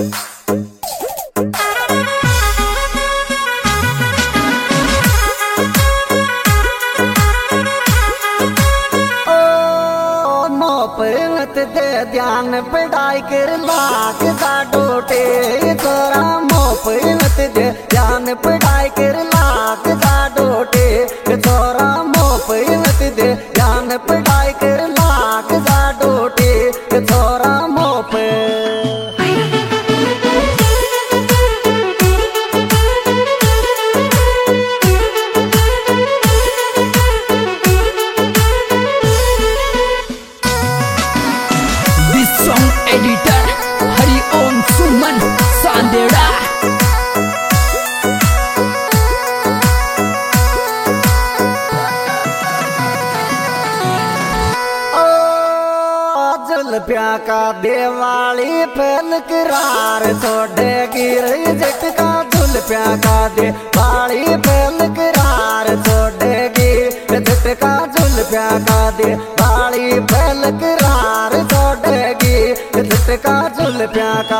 दे ध्यान पढ़ाई कर लाग जा डोटे तोरा मोप मत दे ध्यान पढ़ाई कर लाग जा डोटे तोरा मोप मत दे ध्यान पढ़ाई कर लाग जा डोटे तोरा मोप एडिटर हरिओम सुमन सांदेड़ा। जुल्फिया का दिवाली फैल करार छोड़ेगी रही झटका जुल्फिया का दिवाली फैल करार छोड़ेगी झटका जुल्फिया का दिवाली फैल करार छोड़ेगी झटका जुल्फिया का।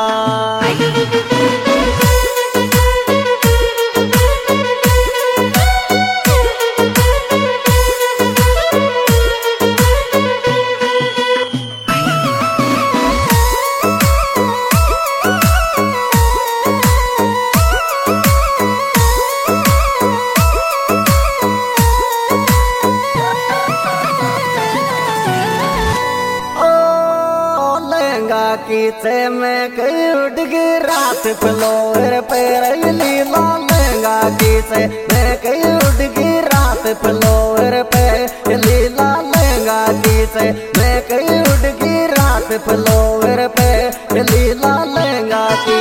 कीचे में कई उठ गई रात फ्लोर पर लीला लहंगा कीचे में कई उठ गई रात फ्लोर पे लीला लहंगा कीचे में कई उठ गई रात फ्लोर पे लीला लहंगा की।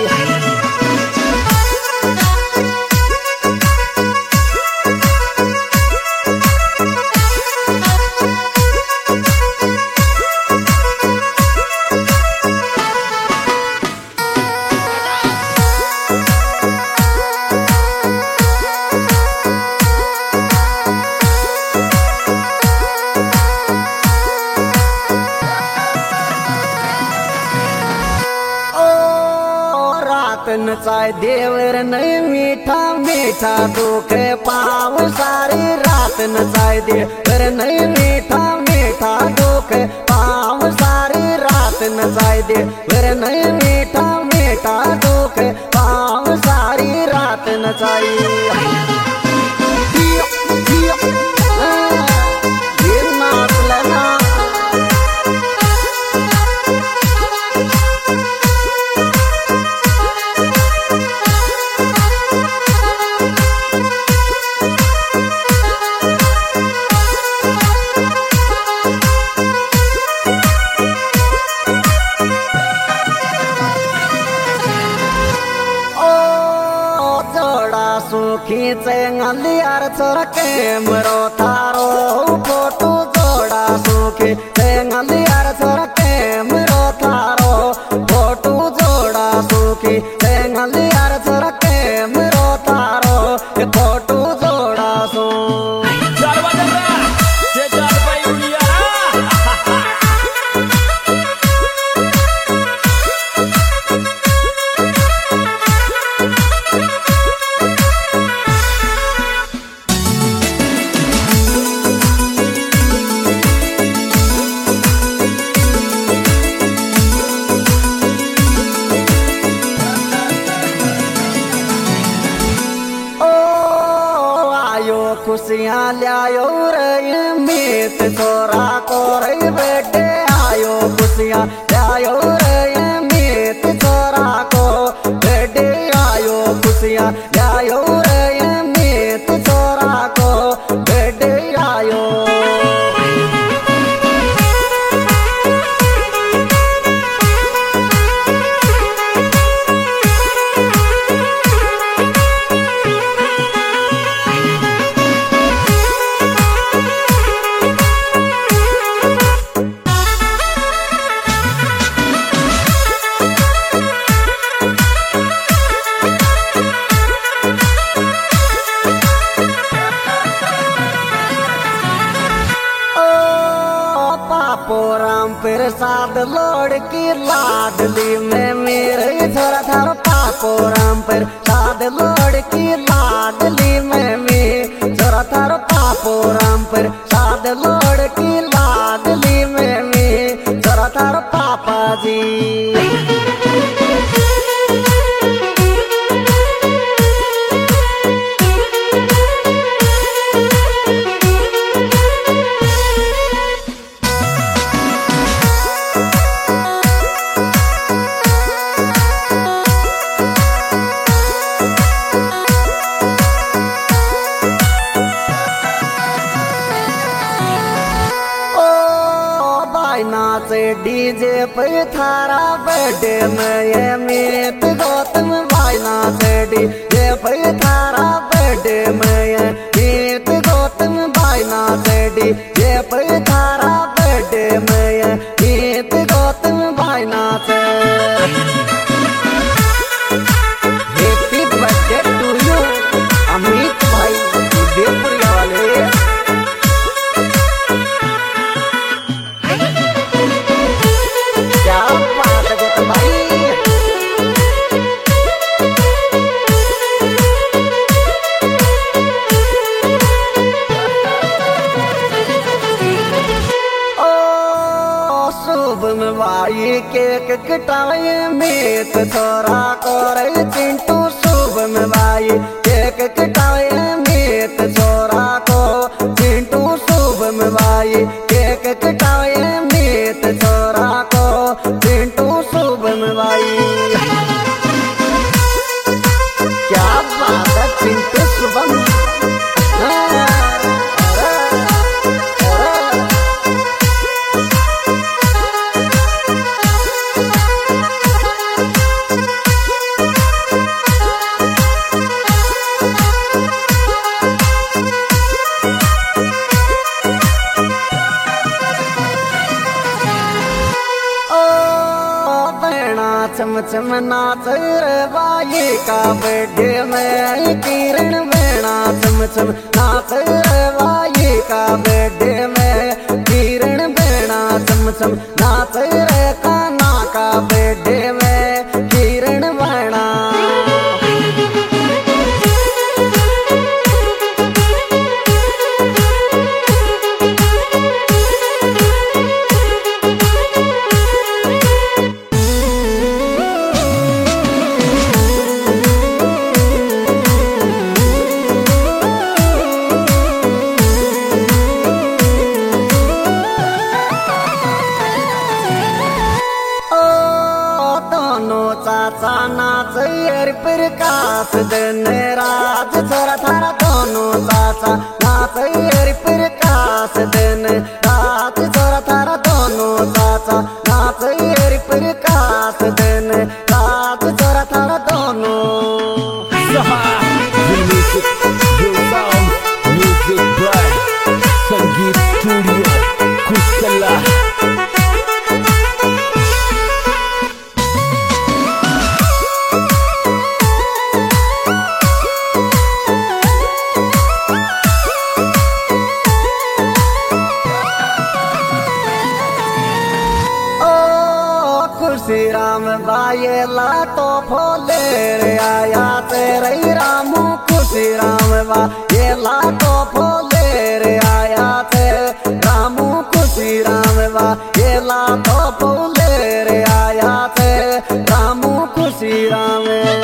नचाए देवर नहीं मीठा मीठा दुख पाव सारी रात नचाए देवर नहीं मीठा मीठा दुख पाव सारी रात नचाए देवर नहीं मीठा मीठा दुख पाव सारी रात नचाई। खींचे गलियार चरके मरो थारो फोटो जोड़ा सूखी गलियार चरके मरो थारो फोटो जोड़ा सूखी गलियार चरके मरो थारो फोटो जोड़ा सू। खुशियाँ लायो रे मीत तोरा को रे बेटे आयो खुशियाँ लायो रे मीत तोरा को बेटे आयो खुशियाँ लायो रे मीत तोरा को बेटे आयो। प्रसाद लोड़ की लाडली में मेरे लड़की लाडली में मी जोरा थार पापो राम पर साध लड़की लाडली में मी जोरा थार पापा जी। नाचे डीजे पे थारा बर्थडे में ये मीत गौतम भाई नाचे डीजे पे थारा बर्थडे में ये मीत गौतम भाई नाचे डीजे पे थारा बर्थडे में ये मीत गौतम भाई नाचे। Happy birthday to you Amit भाई उदयपुर वाले। भाई केक कटाए मीत थोड़ा करे चिंटू शुभ में भाई केक कटाए मीत छोरा को चिंटू शुभ में भाई केक कटाए मीत छोरा को चिंटू शुभ में भाई। क्या बात है चिंटू शुभम। चम चम नाच रे बाई का बर्थडे में किरण बेना चम चम नाच रे बाई का बर्थडे में किरण बेना चम चम नाच रे काना का बर्थडे में किरण बेना। चाचा नाच यार प्रकाश दिन रात छोरा थारा दोनों चाचा नाच यार प्रकाश दिन रात छोरा थारा दोनों चाचा नाच यार प्रकाश दिन रात छोरा थारा दोनों। संगीत स्टूडियो कुशला। खुशी राम बायला तो फोले रे आया तेरे रामू खुशी राम बायला तो फोले रे आया तेरे रामू खुशी राम बायला तो फोले रे आया तेरे रामू खुशी राम।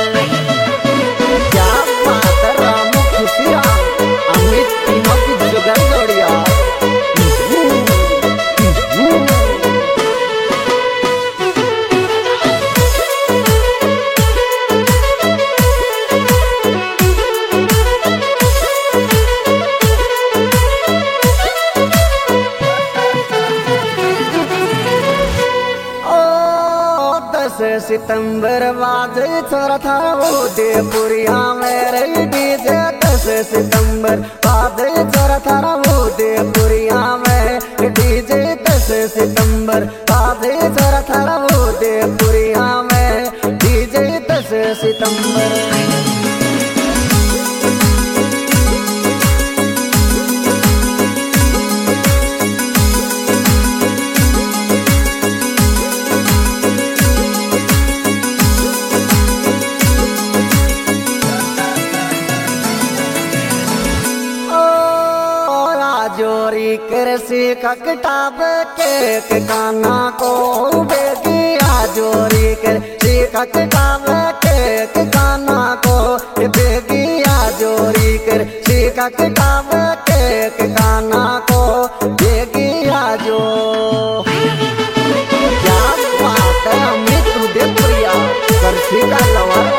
क्या बात है रामू खुशी राम अमित तीनों की जुगल जोड़िया। सितंबर बाजे छोरा था उदयपुरिया मेरे डीजे 10 सितंबर बाजे छोरा था उदयपुरिया में डीजे 10 सितंबर बाजे छोरा था उदयपुरिया में डीजे 10 सितंबर। सीख कटाब केक काना को बेगिया जोरी कर सीख कटाब केक काना को बेगिया जोरी कर सीख कटाब केक काना को बेगिया जो क्या बात है अमित उदयपुरिया कर सीखा लवारवा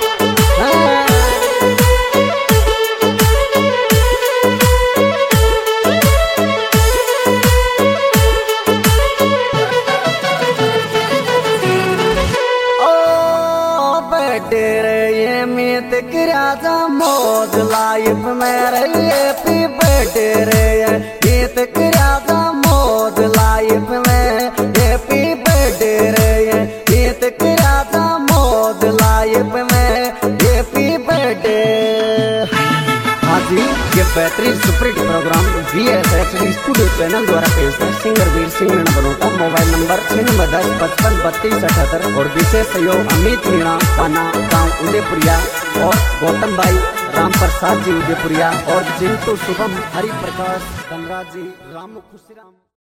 ये मीत राजा मौज लाइफ मेरे हैप्पी बर्थडे रे मीत राजा मौज लाइफ में हैप्पी बर्थडे रे मीत राजा मौज लाइफ में हैप्पी बर्थडे। हाँ जी, ये बेहतरीन superhit programme VSH studio channel द्वारा पेश है। Singer Veer Singh Meena Banota, mobile number 6910553278 और विशेष सहयोग अमित मीणा पाना गाँव उदयपुरिया और गौतम भाई राम प्रसाद जी उदयपुरिया और जिंटू शुभम हरि प्रकाश धनराज जी राम खुशीराम।